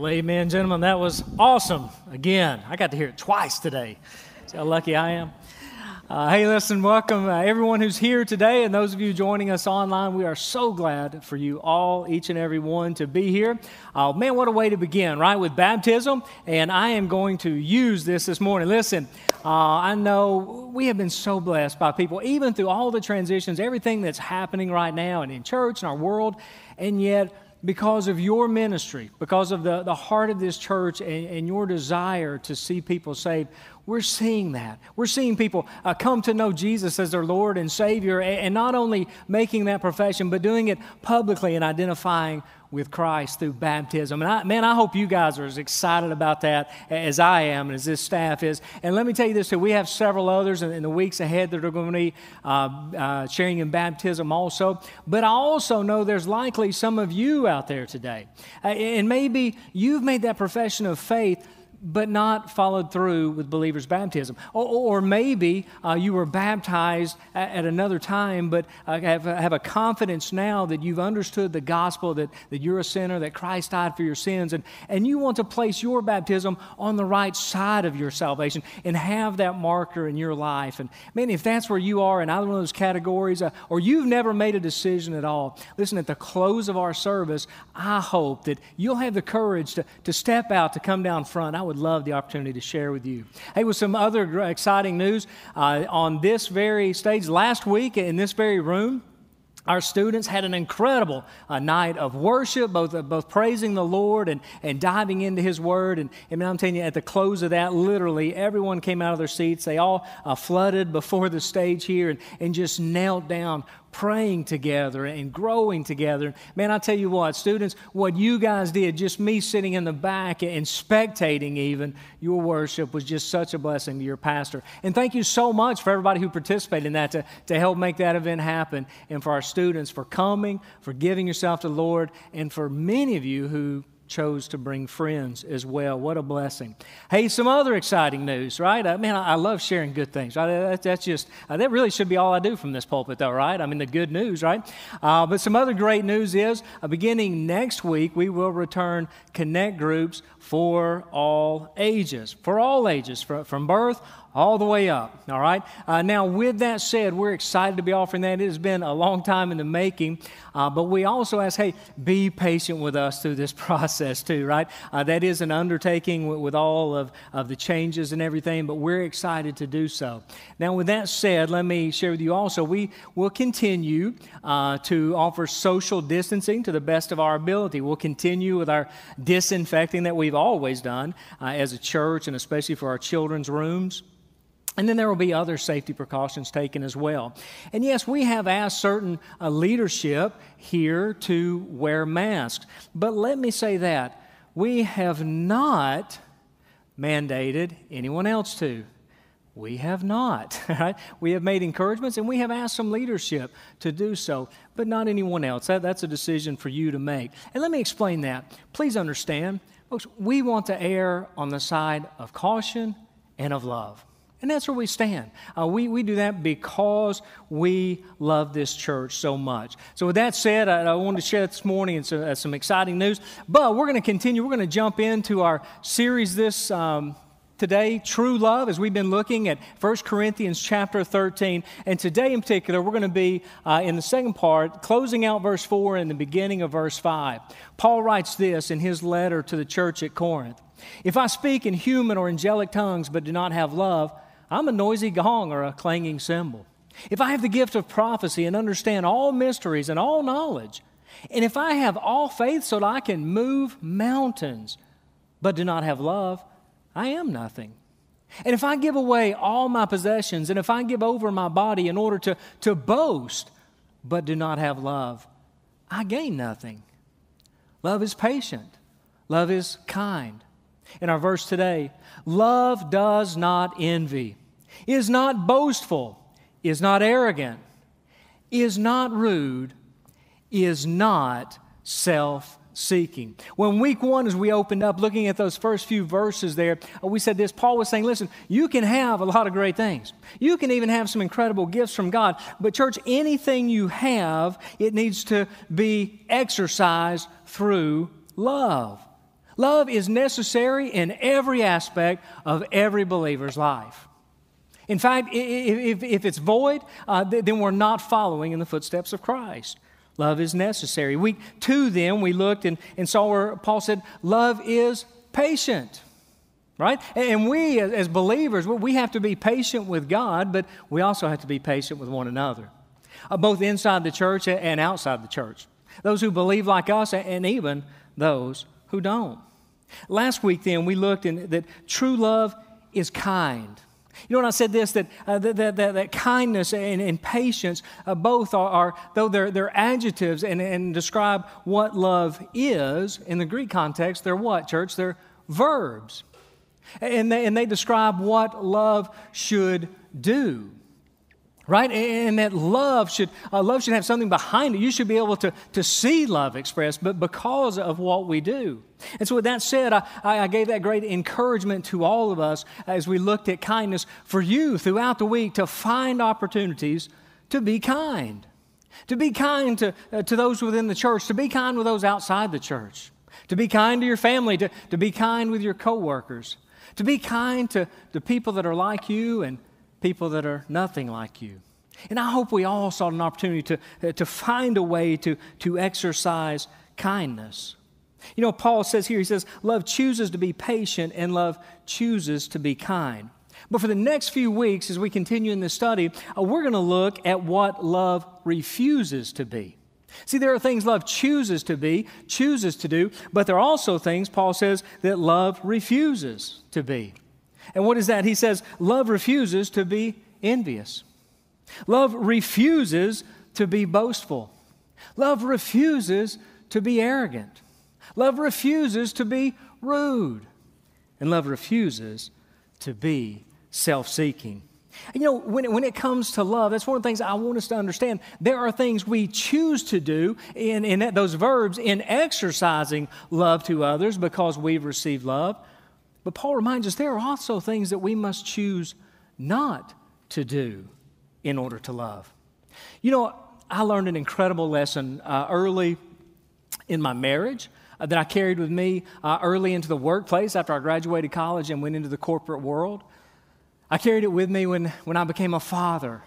Well, amen, gentlemen. That was awesome. Again, I got to hear it twice today. See how lucky I am? Hey, listen, welcome everyone who's here today and those of you joining us online. We are so glad for you all, each and every one, to be here. Man, what a way to begin, right, with baptism. And I am going to use this morning. Listen, I know we have been so blessed by people, even through all the transitions, everything that's happening right now and in church and our world, and yet because of your ministry, because of the heart of this church and your desire to see people saved, we're seeing that. We're seeing people come to know Jesus as their Lord and Savior, and not only making that profession, but doing it publicly and identifying with Christ through baptism. And I hope you guys are as excited about that as I am and as this staff is. And let me tell you this too, we have several others in the weeks ahead that are going to be sharing in baptism also. But I also know there's likely some of you out there today. And maybe you've made that profession of faith but not followed through with believers' baptism. Or maybe you were baptized at another time, but have a confidence now that you've understood the gospel, that you're a sinner, that Christ died for your sins, and you want to place your baptism on the right side of your salvation and have that marker in your life. And man, if that's where you are in either one of those categories, or you've never made a decision at all, listen, at the close of our service, I hope that you'll have the courage to step out, to come down front. I would love the opportunity to share with you. Hey, with some other exciting news, on this very stage, last week in this very room, our students had an incredible night of worship, both praising the Lord and diving into His Word. And I'm telling you, at the close of that, literally everyone came out of their seats. They all flooded before the stage here and just knelt down, praying together and growing together. Man, I tell you what, students, what you guys did, just me sitting in the back and spectating even, your worship was just such a blessing to your pastor. And thank you so much for everybody who participated in that to help make that event happen, and for our students for coming, for giving yourself to the Lord, and for many of you who chose to bring friends as well. What a blessing. Hey, some other exciting news, right? Man, I love sharing good things, right? That's just, that really should be all I do from this pulpit though, right? I mean, the good news, right? But some other great news is, beginning next week, we will return Connect groups for all ages, from birth all the way up, all right? Now, with that said, we're excited to be offering that. It has been a long time in the making, but we also ask, hey, be patient with us through this process too, right? That is an undertaking with all of the changes and everything, but we're excited to do so. Now, with that said, let me share with you also, we will continue to offer social distancing to the best of our ability. We'll continue with our disinfecting that we've always done as a church, and especially for our children's rooms. And then there will be other safety precautions taken as well. And yes, we have asked certain leadership here to wear masks. But let me say that we have not mandated anyone else to. We have not. Right? We have made encouragements, and we have asked some leadership to do so, but not anyone else. That's a decision for you to make. And let me explain that. Please understand, folks, we want to err on the side of caution and of love. And that's where we stand. We do that because we love this church so much. So with that said, I wanted to share this morning and some exciting news. But we're going to continue. We're going to jump into our series this today, True Love, as we've been looking at 1 Corinthians chapter 13. And today in particular, we're going to be in the second part, closing out verse 4 and the beginning of verse 5. Paul writes this in his letter to the church at Corinth. If I speak in human or angelic tongues but do not have love, I'm a noisy gong or a clanging cymbal. If I have the gift of prophecy and understand all mysteries and all knowledge, and if I have all faith so that I can move mountains, but do not have love, I am nothing. And if I give away all my possessions, and if I give over my body in order to boast, but do not have love, I gain nothing. Love is patient. Love is kind. In our verse today, love does not envy, is not boastful, is not arrogant, is not rude, is not self-seeking. When week one, as we opened up looking at those first few verses there, we said this. Paul was saying, listen, you can have a lot of great things. You can even have some incredible gifts from God. But church, anything you have, it needs to be exercised through love. Love is necessary in every aspect of every believer's life. In fact, if it's void, then we're not following in the footsteps of Christ. Love is necessary. Week 2 then, we looked and saw where Paul said, love is patient, right? And we as believers, we have to be patient with God, but we also have to be patient with one another, both inside the church and outside the church. Those who believe like us and even those who don't. Last week then, we looked that true love is kind. You know when I said this, that kindness and patience, both are though they're adjectives and describe what love is, in the Greek context, they're what, church? They're verbs. And they describe what love should do. Right? And that love should have something behind it. You should be able to see love expressed, but because of what we do. And so with that said, I gave that great encouragement to all of us as we looked at kindness for you throughout the week to find opportunities to be kind. To be kind to those within the church, to be kind with those outside the church, to be kind to your family, to be kind with your coworkers, to be kind to the people that are like you and people that are nothing like you. And I hope we all sought an opportunity to find a way to exercise kindness. You know, Paul says here, he says, love chooses to be patient and love chooses to be kind. But for the next few weeks, as we continue in this study, we're going to look at what love refuses to be. See, there are things love chooses to be, chooses to do, but there are also things, Paul says, that love refuses to be. And what is that? He says, love refuses to be envious. Love refuses to be boastful. Love refuses to be arrogant. Love refuses to be rude. And love refuses to be self-seeking. And you know, when it comes to love, that's one of the things I want us to understand. There are things we choose to do in those verbs in exercising love to others because we've received love. But Paul reminds us there are also things that we must choose not to do in order to love. You know, I learned an incredible lesson early in my marriage that I carried with me early into the workplace after I graduated college and went into the corporate world. I carried it with me when I became a father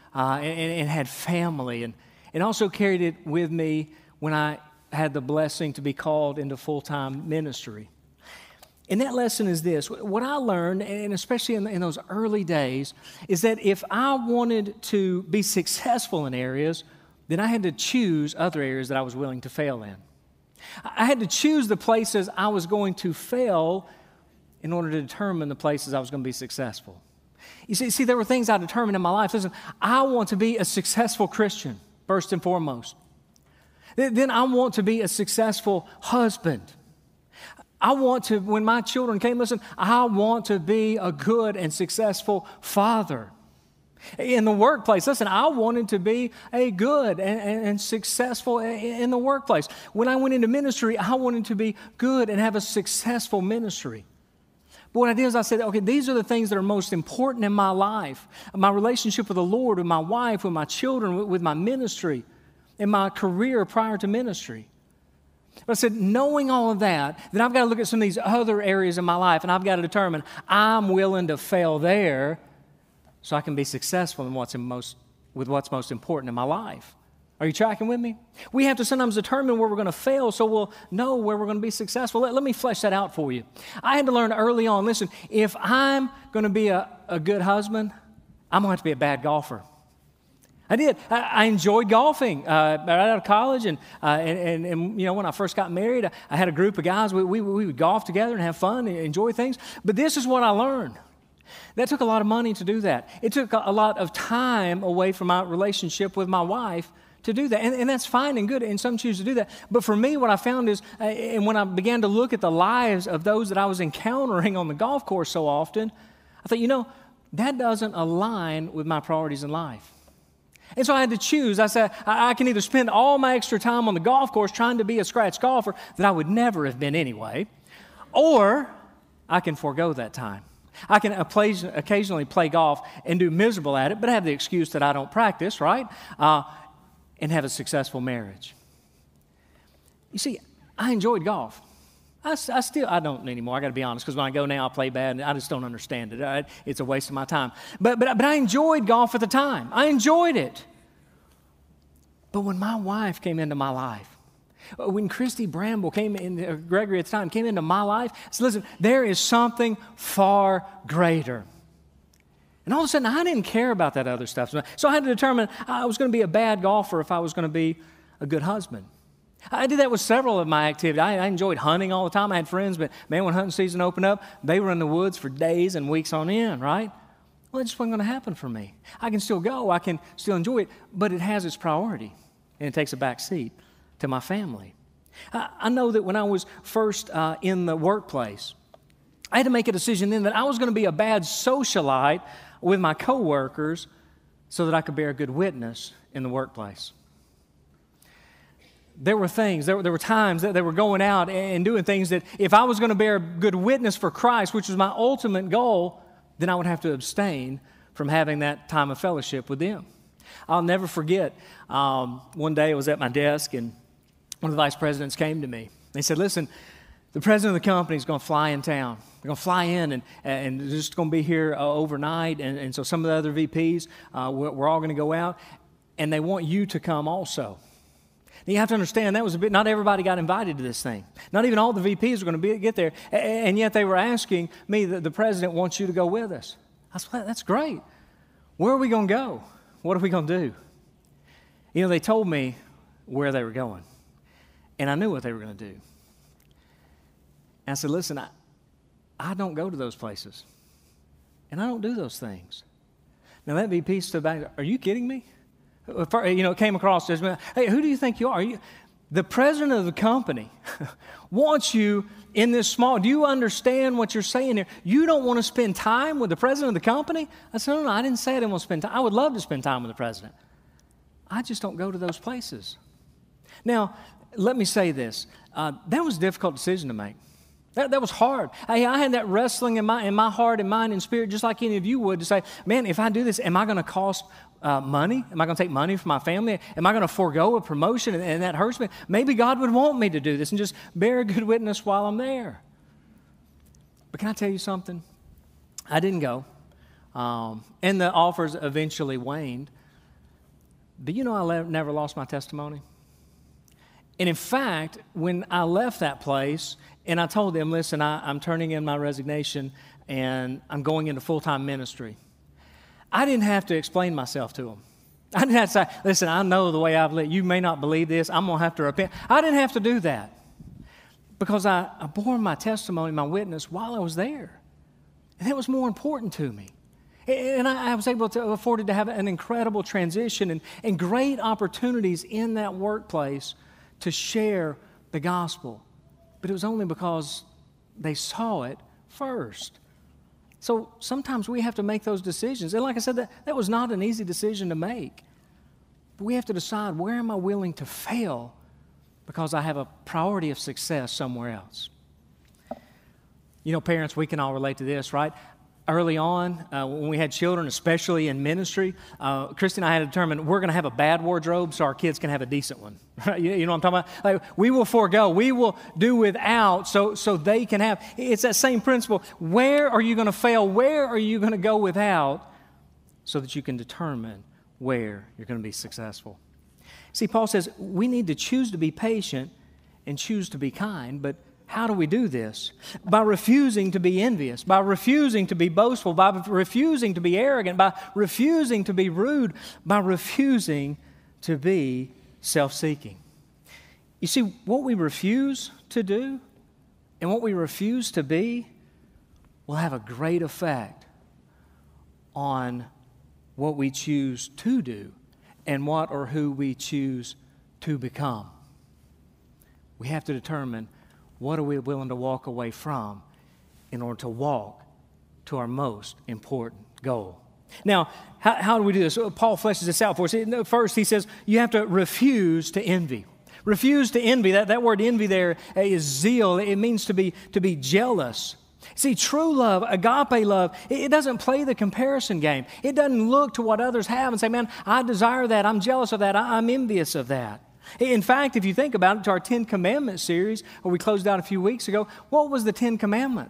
and had family, and also carried it with me when I had the blessing to be called into full-time ministry. And that lesson is this. What I learned, and especially in those early days, is that if I wanted to be successful in areas, then I had to choose other areas that I was willing to fail in. I had to choose the places I was going to fail in order to determine the places I was going to be successful. You see, there were things I determined in my life. Listen, I want to be a successful Christian, first and foremost. Then I want to be a successful husband. I want to, when my children came, listen, I want to be a good and successful father. In the workplace, listen, I wanted to be a good and successful in the workplace. When I went into ministry, I wanted to be good and have a successful ministry. But what I did is I said, okay, these are the things that are most important in my life. My relationship with the Lord, with my wife, with my children, with my ministry, in my career prior to ministry. But I said, knowing all of that, then I've got to look at some of these other areas in my life, and I've got to determine I'm willing to fail there so I can be successful in what's most important in my life. Are you tracking with me? We have to sometimes determine where we're going to fail so we'll know where we're going to be successful. Let me flesh that out for you. I had to learn early on, listen, if I'm going to be a good husband, I'm going to have to be a bad golfer. I did. I enjoyed golfing right out of college, and you know, when I first got married, I had a group of guys. We would golf together and have fun and enjoy things. But this is what I learned. That took a lot of money to do that. It took a lot of time away from my relationship with my wife to do that. And that's fine and good, and some choose to do that. But for me, what I found is, and when I began to look at the lives of those that I was encountering on the golf course so often, I thought, you know, that doesn't align with my priorities in life. And so I had to choose. I said, I can either spend all my extra time on the golf course trying to be a scratch golfer that I would never have been anyway, or I can forego that time. I can occasionally play golf and do miserable at it, but have the excuse that I don't practice, right? And have a successful marriage. You see, I enjoyed golf. I don't anymore. I got to be honest, because when I go now, I play bad, and I just don't understand it. It's a waste of my time. But I enjoyed golf at the time. I enjoyed it. But when my wife came into my life, when Christy Bramble came in, Gregory at the time came into my life, I said, listen, there is something far greater. And all of a sudden, I didn't care about that other stuff. So I had to determine I was going to be a bad golfer if I was going to be a good husband. I did that with several of my activities. I enjoyed hunting all the time. I had friends, but man, when hunting season opened up, they were in the woods for days and weeks on end, right? Well, it just wasn't going to happen for me. I can still go. I can still enjoy it, but it has its priority, and it takes a back seat to my family. I know that when I was first in the workplace, I had to make a decision then that I was going to be a bad socialite with my coworkers so that I could bear a good witness in the workplace. There were things, there were times that they were going out and doing things that if I was going to bear a good witness for Christ, which was my ultimate goal, then I would have to abstain from having that time of fellowship with them. I'll never forget, one day I was at my desk and one of the vice presidents came to me. They said, listen, the president of the company is going to fly in town. They're going to fly in and they're just going to be here overnight. And so some of the other VPs, we're all going to go out, and they want you to come also. Now, you have to understand that was not everybody got invited to this thing. Not even all the VPs were going to get there. And yet they were asking me, the president wants you to go with us. I said, that's great. Where are we going to go? What are we going to do? You know, they told me where they were going. And I knew what they were going to do. And I said, listen, I don't go to those places. And I don't do those things. Now, that VP stood back. Are you kidding me? You know, it came across as, hey, who do you think you are? The president of the company wants you in this small. Do you understand what you're saying here? You don't want to spend time with the president of the company? I said, no, I didn't say I didn't want to spend time. I would love to spend time with the president. I just don't go to those places. Now, let me say this. That was a difficult decision to make. That was hard. I had that wrestling in my heart and mind and spirit, just like any of you would, to say, man, if I do this, am I going to cost money? Am I going to take money from my family? Am I going to forego a promotion and that hurts me? Maybe God would want me to do this and just bear a good witness while I'm there. But can I tell you something? I didn't go. And the offers eventually waned. But you know, I never lost my testimony. And in fact, when I left that place and I told them, listen, I'm turning in my resignation and I'm going into full-time ministry, I didn't have to explain myself to them. I didn't have to say, listen, I know the way I've lived. You may not believe this. I'm going to have to repent. I didn't have to do that because I bore my testimony, my witness while I was there. And that was more important to me. And I was able to afford to have an incredible transition and great opportunities in that workplace to share the gospel. But it was only because they saw it first. So sometimes we have to make those decisions. And like I said, that was not an easy decision to make. But we have to decide, where am I willing to fail because I have a priority of success somewhere else? You know, parents, we can all relate to this, right? Early on, when we had children, especially in ministry, Christy and I had to determine we're going to have a bad wardrobe so our kids can have a decent one. You know what I'm talking about? Like, we will forego, we will do without so they can have. It's that same principle. Where are you going to fail? Where are you going to go without so that you can determine where you're going to be successful? See, Paul says we need to choose to be patient and choose to be kind, but how do we do this? By refusing to be envious, by refusing to be boastful, by refusing to be arrogant, by refusing to be rude, by refusing to be self-seeking. You see, what we refuse to do and what we refuse to be will have a great effect on what we choose to do and what or who we choose to become. We have to determine, what are we willing to walk away from in order to walk to our most important goal? Now, how do we do this? Paul fleshes this out for us. First, he says you have to refuse to envy. Refuse to envy. That word envy there is zeal. It means to be jealous. See, true love, agape love, it doesn't play the comparison game. It doesn't look to what others have and say, man, I desire that. I'm jealous of that. I'm envious of that. In fact, if you think about it, to our Ten Commandments series, where we closed out a few weeks ago, what was the Ten Commandment?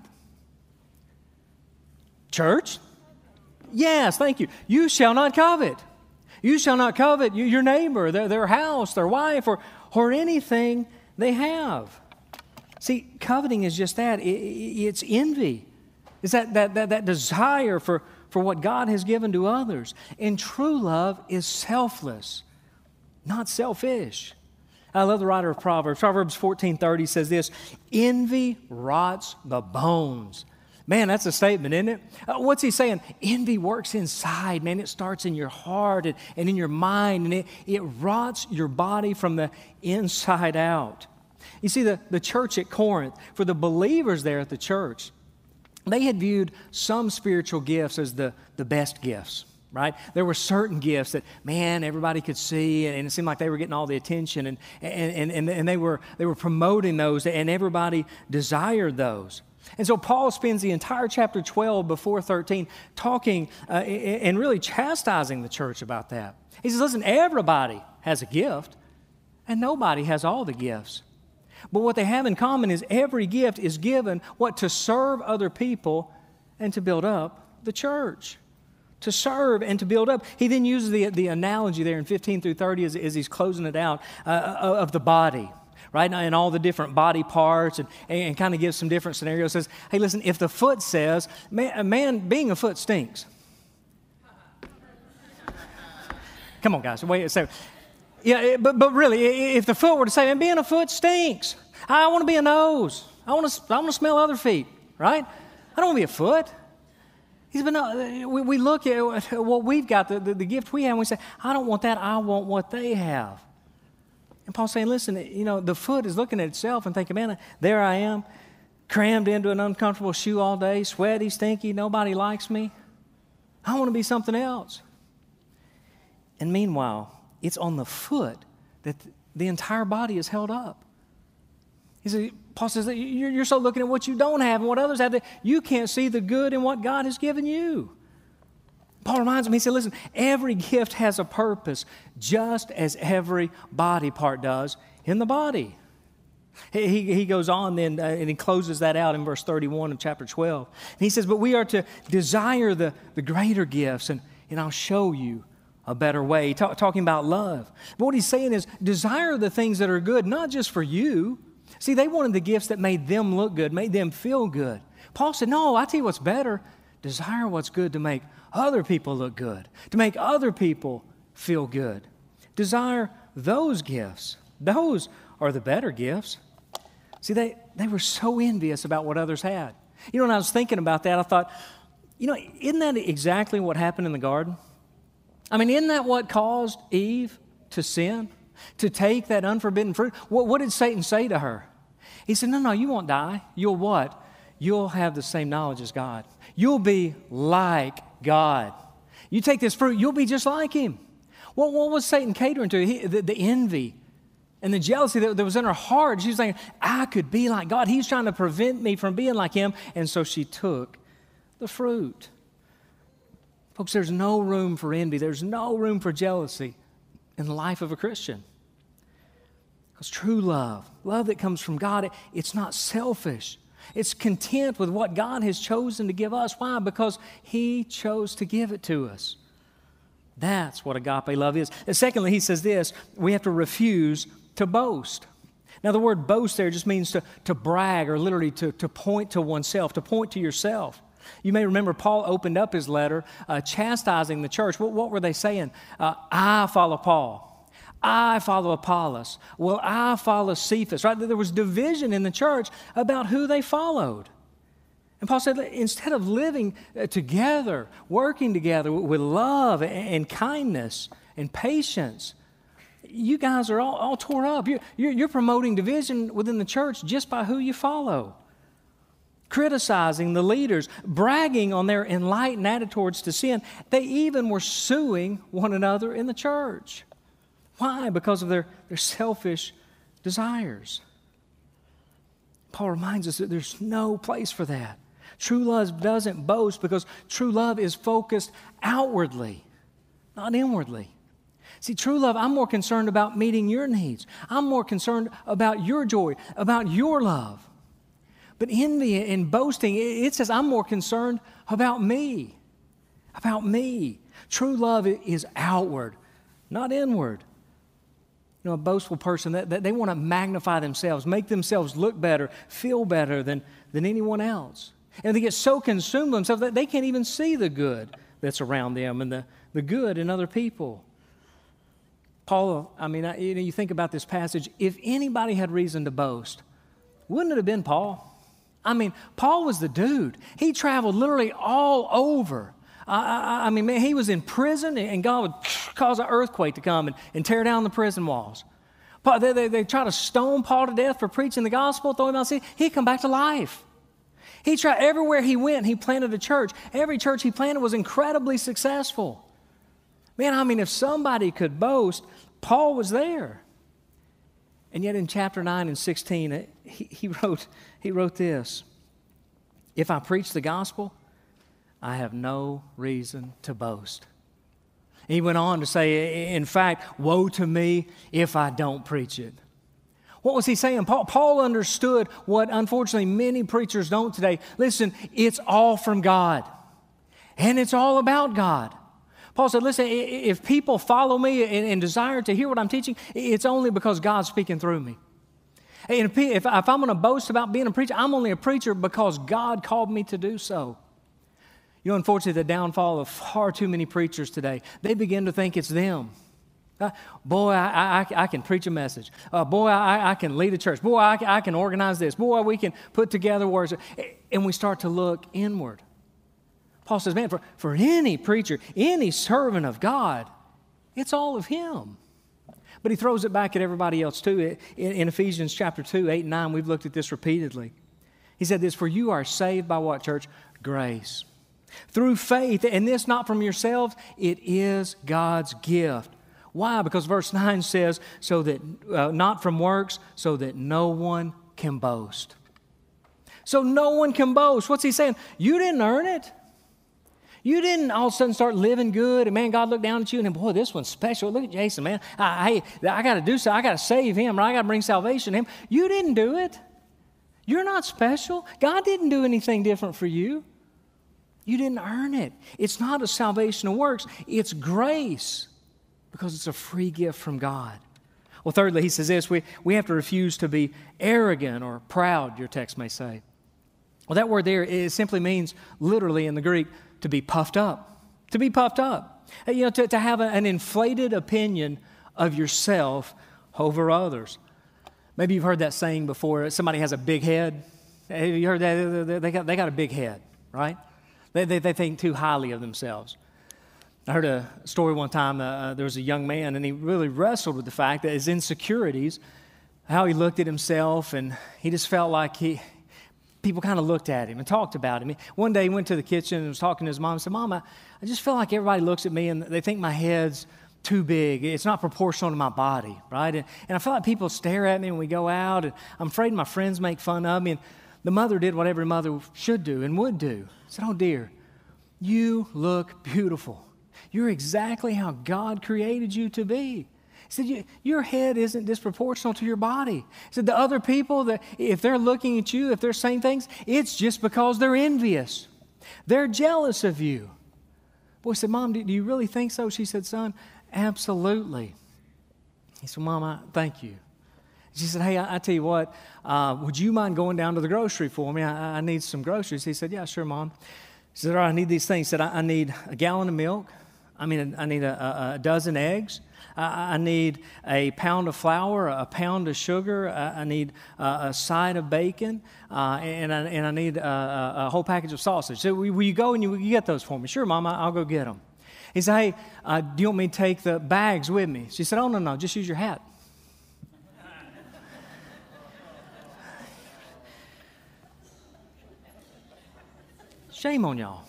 Church? Yes, thank you. You shall not covet. You shall not covet your neighbor, their house, their wife, or anything they have. See, coveting is just that. It's envy. It's that desire for what God has given to others. And true love is selfless, not selfish. I love the writer of Proverbs. Proverbs 14:30 says this, envy rots the bones. Man, that's a statement, isn't it? What's he saying? Envy works inside, man. It starts in your heart and in your mind, and it rots your body from the inside out. You see, the church at Corinth, for the believers there at the church, they had viewed some spiritual gifts as the best gifts, right? There were certain gifts that, man, everybody could see, and it seemed like they were getting all the attention, and they were promoting those, and everybody desired those. And so Paul spends the entire chapter 12 before 13 talking and really chastising the church about that. He says, listen, everybody has a gift, and nobody has all the gifts. But what they have in common is every gift is given, to serve other people and to build up the church. To serve and to build up. He then uses the analogy there in 15 through 30 as he's closing it out of the body, right? And all the different body parts and kind of gives some different scenarios. Says, hey, listen, if the foot says, man being a foot stinks. Come on, guys. Wait a second. Yeah, but really, if the foot were to say, man, being a foot stinks. I want to be a nose. I want to smell other feet, right? I don't want to be a foot. He said, but no, we look at what we've got, the gift we have, and we say, I don't want that. I want what they have. And Paul's saying, listen, the foot is looking at itself and thinking, man, there I am, crammed into an uncomfortable shoe all day, sweaty, stinky, nobody likes me. I want to be something else. And meanwhile, it's on the foot that the entire body is held up. Paul says that you're so looking at what you don't have and what others have that you can't see the good in what God has given you. Paul reminds him, he said, listen, every gift has a purpose, just as every body part does in the body. He goes on then, and he closes that out in verse 31 of chapter 12. And he says, but we are to desire the greater gifts, and I'll show you a better way. Talking about love. But what he's saying is, desire the things that are good, not just for you. See, they wanted the gifts that made them look good, made them feel good. Paul said, no, I tell you what's better. Desire what's good to make other people look good, to make other people feel good. Desire those gifts. Those are the better gifts. See, they were so envious about what others had. When I was thinking about that, I thought, isn't that exactly what happened in the garden? I mean, isn't that what caused Eve to sin? To take that unforbidden fruit? What did Satan say to her? He said, no, you won't die. You'll what? You'll have the same knowledge as God. You'll be like God. You take this fruit, you'll be just like Him. What was Satan catering to? The envy and the jealousy that was in her heart. She was saying, I could be like God. He's trying to prevent me from being like Him. And so she took the fruit. Folks, there's no room for envy. There's no room for jealousy in the life of a Christian. Because true love that comes from God, it's not selfish. It's content with what God has chosen to give us. Why? Because He chose to give it to us. That's what agape love is. And secondly, he says this, we have to refuse to boast. Now, the word boast there just means to brag, or literally to point to oneself, to point to yourself. You may remember Paul opened up his letter chastising the church. What were they saying? I follow Paul. I follow Apollos. Well, I follow Cephas, right? There was division in the church about who they followed. And Paul said, instead of living together, working together with love and kindness and patience, you guys are all tore up. You're promoting division within the church just by who you follow. Criticizing the leaders, bragging on their enlightened attitudes to sin. They even were suing one another in the church. Why? Because of their selfish desires. Paul reminds us that there's no place for that. True love doesn't boast because true love is focused outwardly, not inwardly. See, true love, I'm more concerned about meeting your needs. I'm more concerned about your joy, about your love. But envy and boasting, it says I'm more concerned about me. About me. True love is outward, not inward. You know, a boastful person, they want to magnify themselves, make themselves look better, feel better than anyone else. And they get so consumed with themselves that they can't even see the good that's around them and the good in other people. Paul, you think about this passage, if anybody had reason to boast, wouldn't it have been Paul? Paul was the dude. He traveled literally all over. He was in prison, and God would cause an earthquake to come and tear down the prison walls. They try to stone Paul to death for preaching the gospel, throw him out. He'd come back to life. He tried everywhere he went. He planted a church. Every church he planted was incredibly successful. If somebody could boast, Paul was there. And yet in chapter 9 and 16, he wrote this: if I preach the gospel, I have no reason to boast. He went on to say, in fact, woe to me if I don't preach it. What was he saying? Paul understood what unfortunately many preachers don't today. Listen, it's all from God, and it's all about God. Paul said, listen, if people follow me and desire to hear what I'm teaching, it's only because God's speaking through me. And if I'm going to boast about being a preacher, I'm only a preacher because God called me to do so. You know, unfortunately, the downfall of far too many preachers today, they begin to think it's them. Boy, I can preach a message. Boy, I can lead a church. Boy, I can organize this. Boy, we can put together words. And we start to look inward. Paul says, man, for any preacher, any servant of God, it's all of him. But he throws it back at everybody else too. In Ephesians chapter 2, 8 and 9, we've looked at this repeatedly. He said this, for you are saved by what, church? Grace. Through faith, and this not from yourselves, it is God's gift. Why? Because verse 9 says, so that not from works, so that no one can boast. So no one can boast. What's he saying? You didn't earn it. You didn't all of a sudden start living good, and man, God looked down at you, and boy, this one's special. Look at Jason, man. I got to do something. I got to save him, or I got to bring salvation to him. You didn't do it. You're not special. God didn't do anything different for you. You didn't earn it. It's not a salvation of works. It's grace because it's a free gift from God. Well, thirdly, he says this, we have to refuse to be arrogant or proud, your text may say. Well, that word there, it simply means, literally in the Greek, to be puffed up. To be puffed up. You know, to have an inflated opinion of yourself over others. Maybe you've heard that saying before, somebody has a big head. Have you heard that? They got a big head, right? They think too highly of themselves. I heard a story one time, there was a young man, and he really wrestled with the fact that his insecurities, how he looked at himself, and he just felt like people kind of looked at him and talked about him. One day he went to the kitchen and was talking to his mom and said, Mom, I just feel like everybody looks at me and they think my head's too big. It's not proportional to my body, right? And I feel like people stare at me when we go out, and I'm afraid my friends make fun of me. And the mother did what every mother should do and would do. She said, oh dear, you look beautiful. You're exactly how God created you to be. He said, your head isn't disproportional to your body. He said, the other people, that if they're looking at you, if they're saying things, it's just because they're envious. They're jealous of you. Boy said, Mom, do you really think so? She said, son, absolutely. He said, Mom, thank you. She said, hey, I tell you what, would you mind going down to the grocery for me? I need some groceries. He said, yeah, sure, Mom. She said, all right, I need these things. He said, I need a gallon of milk. I need a dozen eggs. I need a pound of flour, a pound of sugar. I need a side of bacon, and I need a whole package of sausage. So will you go and you get those for me? Sure, Mom, I'll go get them. He said, hey, do you want me to take the bags with me? She said, oh, no, just use your hat. Shame on y'all.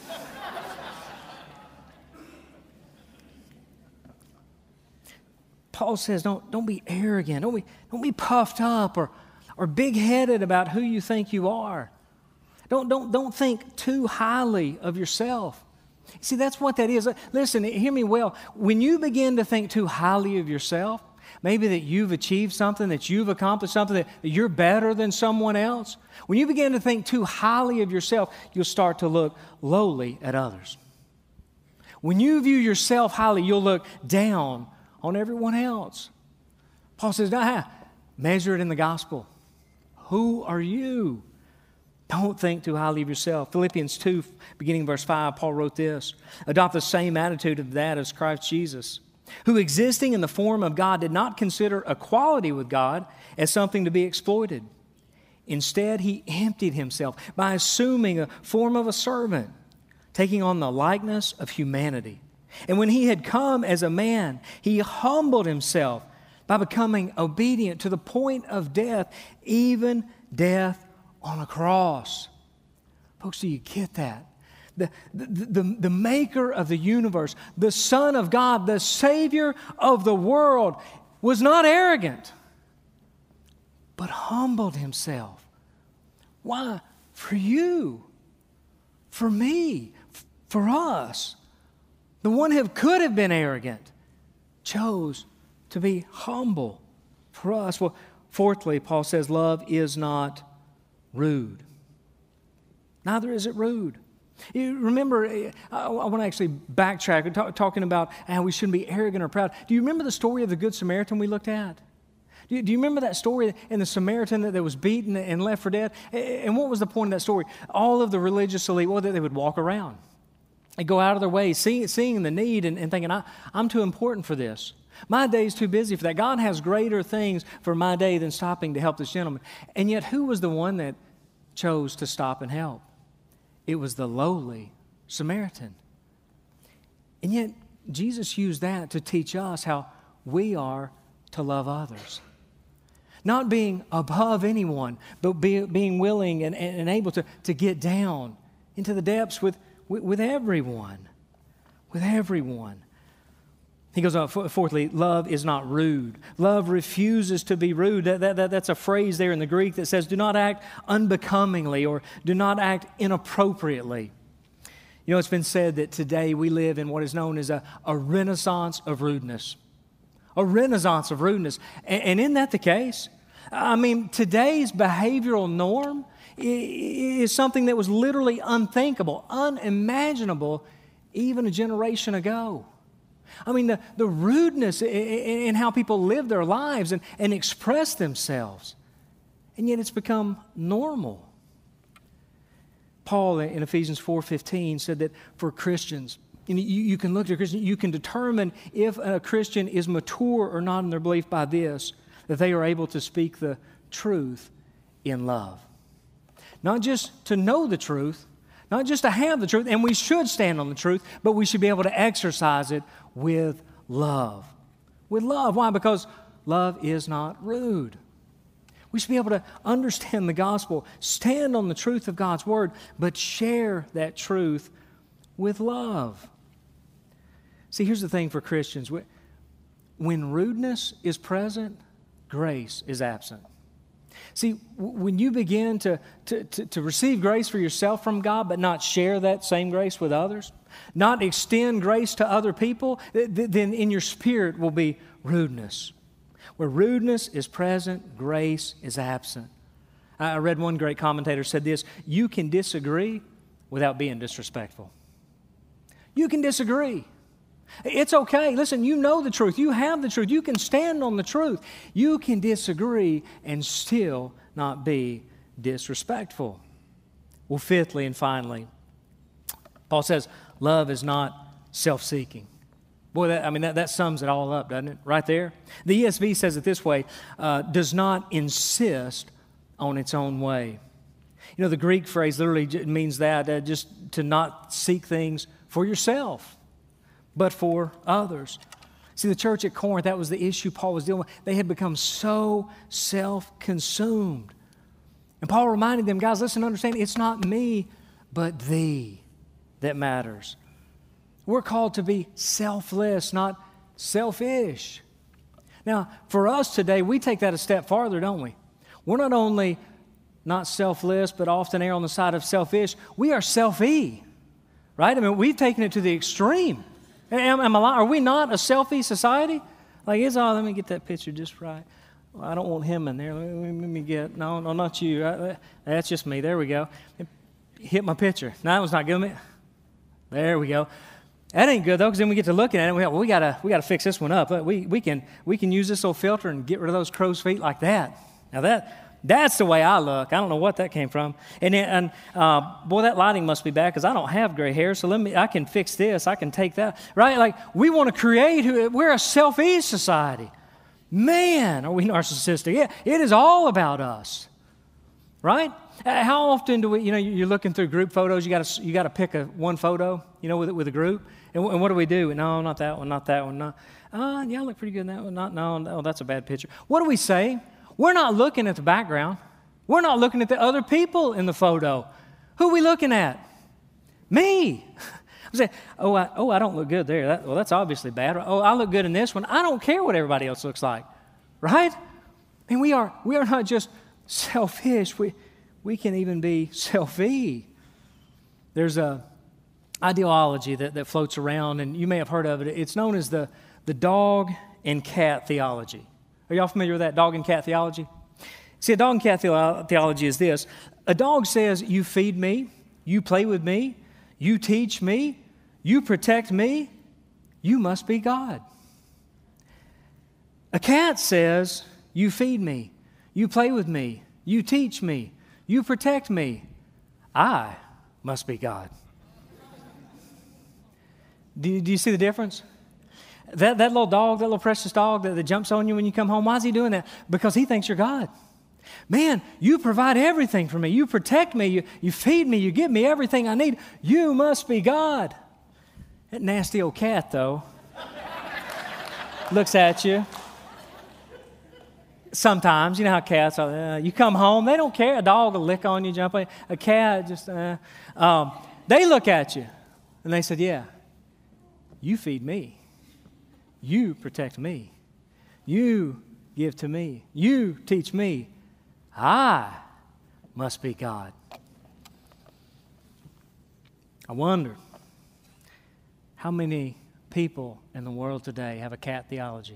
Paul says, don't be arrogant. Don't be puffed up or big-headed about who you think you are. Don't think too highly of yourself. See, that's what that is. Listen, hear me well. When you begin to think too highly of yourself, maybe that you've achieved something, that you've accomplished something, that you're better than someone else, when you begin to think too highly of yourself, you'll start to look lowly at others. When you view yourself highly, you'll look down on everyone else. Paul says, measure it in the gospel. Who are you? Don't think too highly of yourself. Philippians 2, beginning verse 5, Paul wrote this: adopt the same attitude of that as Christ Jesus, who existing in the form of God did not consider equality with God as something to be exploited. Instead, he emptied himself by assuming a form of a servant, taking on the likeness of humanity. And when he had come as a man, he humbled himself by becoming obedient to the point of death, even death on a cross. Folks, do you get that? The maker of the universe, the Son of God, the Savior of the world, was not arrogant, but humbled himself. Why? For you, for me, for us. The one who could have been arrogant chose to be humble for us. Well, fourthly, Paul says love is not rude. Neither is it rude. You remember, I want to actually backtrack, talking about how we shouldn't be arrogant or proud. Do you remember the story of the Good Samaritan we looked at? Do you remember that story in the Samaritan that was beaten and left for dead? And what was the point of that story? All of the religious elite, well, they would walk around. They'd go out of their way, seeing the need and thinking, I'm too important for this. My day's too busy for that. God has greater things for my day than stopping to help this gentleman. And yet, who was the one that chose to stop and help? It was the lowly Samaritan. And yet, Jesus used that to teach us how we are to love others. Not being above anyone, but being willing and able to get down into the depths with everyone. With everyone. He goes on, fourthly, love is not rude. Love refuses to be rude. That's a phrase there in the Greek that says, do not act unbecomingly or do not act inappropriately. You know, it's been said that today we live in what is known as a renaissance of rudeness. A renaissance of rudeness. And isn't that the case? I mean, today's behavioral norm is something that was literally unthinkable, unimaginable even a generation ago. I mean, the rudeness in how people live their lives and express themselves. And yet it's become normal. Paul in Ephesians 4:15 said that for Christians, you can look at a Christian, you can determine if a Christian is mature or not in their belief by this, that they are able to speak the truth in love. Not just to know the truth, not just to have the truth, and we should stand on the truth, but we should be able to exercise it with love. With love. Why? Because love is not rude. We should be able to understand the gospel, stand on the truth of God's word, but share that truth with love. See, here's the thing for Christians. When rudeness is present, grace is absent. See, when you begin to receive grace for yourself from God, but not share that same grace with others, not extend grace to other people, then in your spirit will be rudeness. Where rudeness is present, grace is absent. I read one great commentator said this: you can disagree without being disrespectful. You can disagree. It's okay. Listen, you know the truth. You have the truth. You can stand on the truth. You can disagree and still not be disrespectful. Well, fifthly and finally, Paul says, love is not self-seeking. Boy, that sums it all up, doesn't it? Right there. The ESV says it this way, does not insist on its own way. You know, the Greek phrase literally means that, just to not seek things for yourself, but for others. See, the church at Corinth, that was the issue Paul was dealing with. They had become so self-consumed. And Paul reminded them, guys, listen, understand, it's not me, but thee that matters. We're called to be selfless, not selfish. Now, for us today, we take that a step farther, don't we? We're not only not selfless, but often err on the side of selfish. We are selfie. right? I mean, we've taken it to the extreme. Are we not a selfie society? Like, let me get that picture just right. Well, I don't want him in there. Let me get, no, not you. That's just me. There we go. Hit my picture. No, that one's not good. There we go. That ain't good, though, because then we get to looking at it, and we gotta fix this one up. We can use this old filter and get rid of those crow's feet like that. Now, that's the way I look. I don't know what that came from. And boy, that lighting must be bad because I don't have gray hair, so I can fix this. I can take that, right? Like, we want to we're a selfie society. Man, are we narcissistic? Yeah, it is all about us, right? How often do we, you're looking through group photos, you got to pick one photo, with a group, and what do we do? No, not that one, not that one, no. Yeah, I look pretty good in that one. No, that's a bad picture. What do we say? We're not looking at the background. We're not looking at the other people in the photo. Who are we looking at? Me. I say, I don't look good there. That's obviously bad. Oh, I look good in this one. I don't care what everybody else looks like, right? And we are not just selfish. We can even be selfie. There's a ideology that floats around, and you may have heard of it. It's known as the dog and cat theology. Are y'all familiar with that, dog and cat theology? See, a dog and cat theology is this. A dog says, you feed me, you play with me, you teach me, you protect me, you must be God. A cat says, you feed me, you play with me, you teach me, you protect me, I must be God. Do you see the difference? That little dog, that little precious dog that jumps on you when you come home, why is he doing that? Because he thinks you're God. Man, you provide everything for me. You protect me. You feed me. You give me everything I need. You must be God. That nasty old cat, though, looks at you. Sometimes, you know how cats are. You come home, they don't care. A dog will lick on you, jump on you. A cat just, they look at you, and they said, yeah, you feed me. You protect me. You give to me. You teach me. I must be God. I wonder how many people in the world today have a cat theology.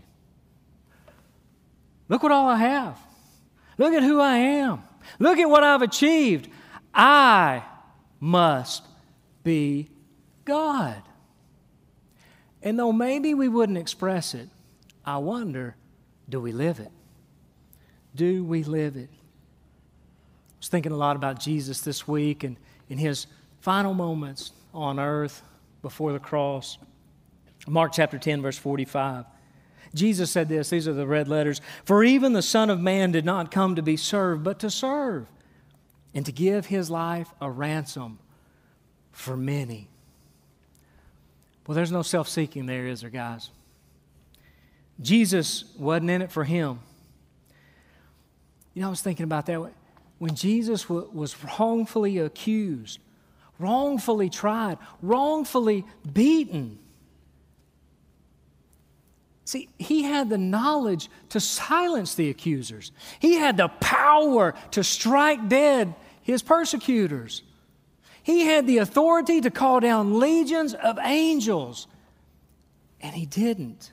Look what all I have. Look at who I am. Look at what I've achieved. I must be God. And though maybe we wouldn't express it, I wonder, do we live it? Do we live it? I was thinking a lot about Jesus this week and in his final moments on earth before the cross. Mark chapter 10, verse 45. Jesus said this, these are the red letters, "For even the Son of Man did not come to be served, but to serve, and to give his life a ransom for many." Well, there's no self-seeking there, is there, guys? Jesus wasn't in it for him. I was thinking about that. When Jesus was wrongfully accused, wrongfully tried, wrongfully beaten, see, he had the knowledge to silence the accusers. He had the power to strike dead his persecutors. He had the authority to call down legions of angels, and he didn't.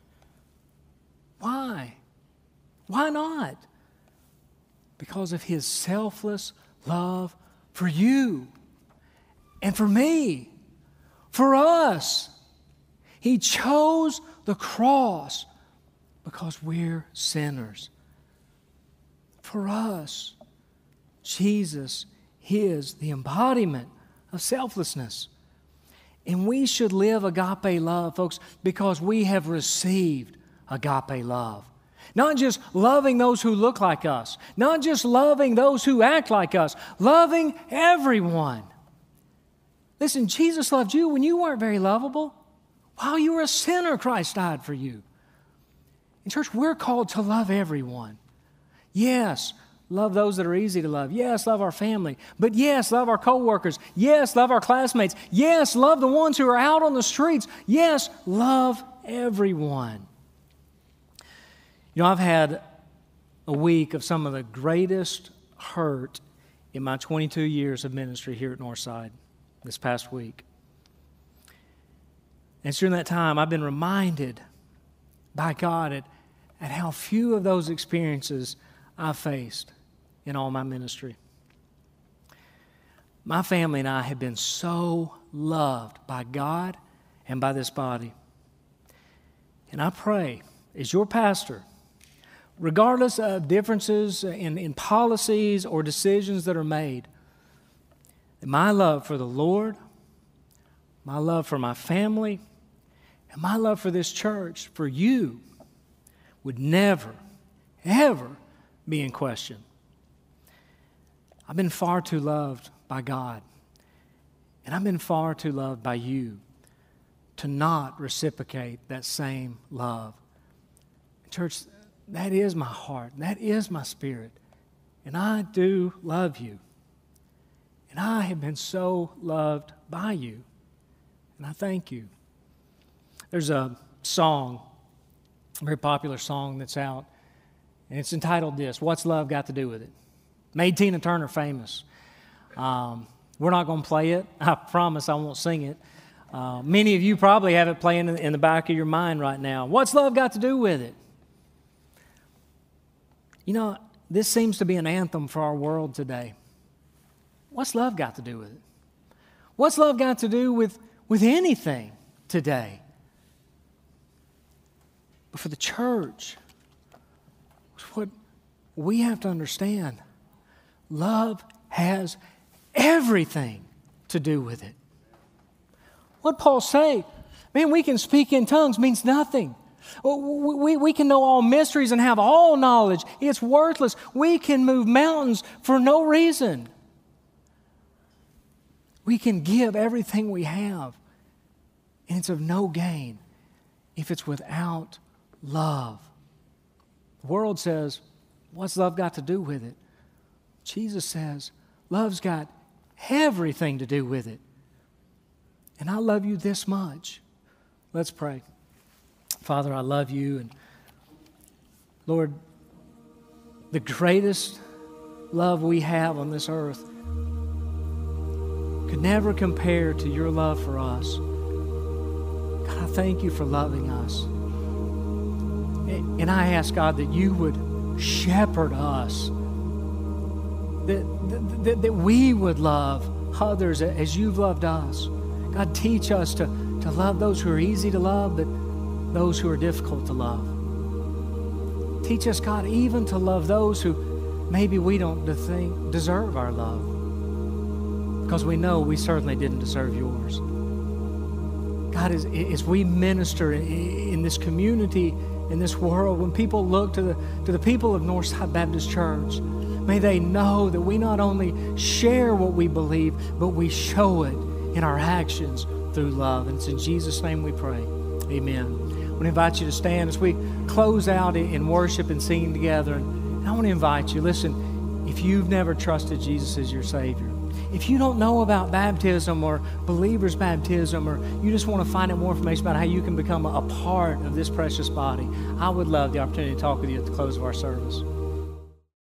Why? Why not? Because of his selfless love for you and for me, for us. He chose the cross because we're sinners. For us, Jesus is the embodiment of selflessness. And we should live agape love, folks, because we have received agape love. Not just loving those who look like us, not just loving those who act like us, loving everyone. Listen, Jesus loved you when you weren't very lovable. While you were a sinner, Christ died for you. In church, we're called to love everyone. Yes, love those that are easy to love. Yes, love our family. But yes, love our coworkers. Yes, love our classmates. Yes, love the ones who are out on the streets. Yes, love everyone. I've had a week of some of the greatest hurt in my 22 years of ministry here at Northside this past week. And during that time, I've been reminded by God at how few of those experiences I've faced in all my ministry. My family and I have been so loved by God and by this body. And I pray, as your pastor, regardless of differences in policies or decisions that are made, that my love for the Lord, my love for my family, and my love for this church, for you, would never, ever be in question. I've been far too loved by God, and I've been far too loved by you to not reciprocate that same love. Church, that is my heart. That is my spirit. And I do love you. And I have been so loved by you. And I thank you. There's a song, a very popular song that's out, and it's entitled this, What's Love Got to Do with It? Made Tina Turner famous. We're not going to play it. I promise I won't sing it. Many of you probably have it playing in the back of your mind right now. What's love got to do with it? You know, this seems to be an anthem for our world today. What's love got to do with it? What's love got to do with anything today? But for the church, what we have to understand, love has everything to do with it. What Paul say? Man, we can speak in tongues means nothing. We can know all mysteries and have all knowledge. It's worthless. We can move mountains for no reason. We can give everything we have, and it's of no gain if it's without love. The world says, what's love got to do with it? Jesus says, love's got everything to do with it. And I love you this much. Let's pray. Father, I love you. And Lord, the greatest love we have on this earth could never compare to your love for us. God, I thank you for loving us. And I ask, God, that you would shepherd us, that we would love others as you've loved us. God, teach us to love those who are easy to love, but those who are difficult to love. Teach us, God, even to love those who maybe we don't think deserve our love, because we know we certainly didn't deserve yours. God, as we minister in this community, in this world, when people look to the people of Northside Baptist Church, may they know that we not only share what we believe, but we show it in our actions through love. And it's in Jesus' name we pray. Amen. I want to invite you to stand as we close out in worship and singing together. And I want to invite you, listen, if you've never trusted Jesus as your Savior, if you don't know about baptism or believer's baptism, or you just want to find out more information about how you can become a part of this precious body, I would love the opportunity to talk with you at the close of our service.